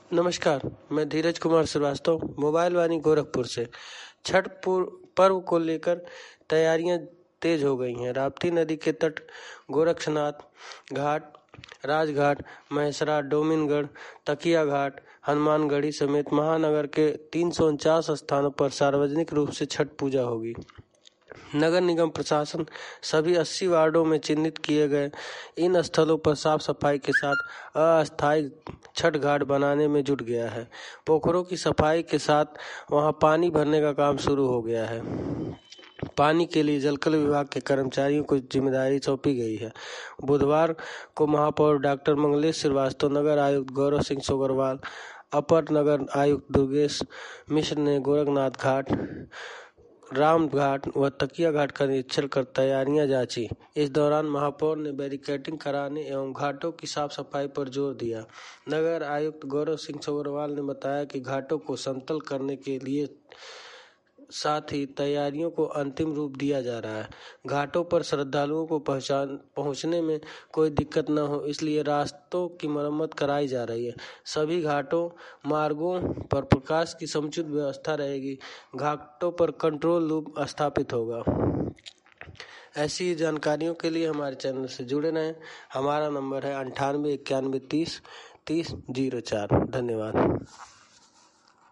नमस्कार, मैं धीरज कुमार श्रीवास्तव मोबाइल वाणी गोरखपुर से। छठ पर्व को लेकर तैयारियां तेज हो गई हैं। राप्ती नदी के तट, गोरक्षनाथ घाट, राजघाट, महेसरा, डोमिनगढ़, तकिया घाट, हनुमानगढ़ी समेत महानगर के 349 स्थानों पर सार्वजनिक रूप से छठ पूजा होगी। नगर निगम प्रशासन सभी 80 वार्डों में चिन्हित किए गए इन स्थलों पर साफ सफाई के साथ अस्थायी छठ घाट बनाने में जुट गया है। पोखरों की सफाई के साथ वहां पानी भरने का काम शुरू हो गया है। पानी के लिए जलकल विभाग के कर्मचारियों को जिम्मेदारी सौंपी गई है। बुधवार को महापौर डॉक्टर मंगलेश श्रीवास्तव, नगर आयुक्त गौरव सिंह सोगरवाल, अपर नगर आयुक्त दुर्गेश मिश्र ने गोरखनाथ घाट, राम घाट व तकिया घाट का निरीक्षण कर तैयारियां जांची। इस दौरान महापौर ने बैरिकेडिंग कराने एवं घाटों की साफ सफाई पर जोर दिया। नगर आयुक्त गौरव सिंह सोगरवाल ने बताया कि घाटों को समतल करने के लिए साथ ही तैयारियों को अंतिम रूप दिया जा रहा है। घाटों पर श्रद्धालुओं को पहुंचने में कोई दिक्कत न हो, इसलिए रास्तों की मरम्मत कराई जा रही है। सभी घाटों मार्गों पर प्रकाश की समुचित व्यवस्था रहेगी। घाटों पर कंट्रोल रूम स्थापित होगा। ऐसी जानकारियों के लिए हमारे चैनल से जुड़े रहें। हमारा नंबर है 98 91 30 30 04। धन्यवाद।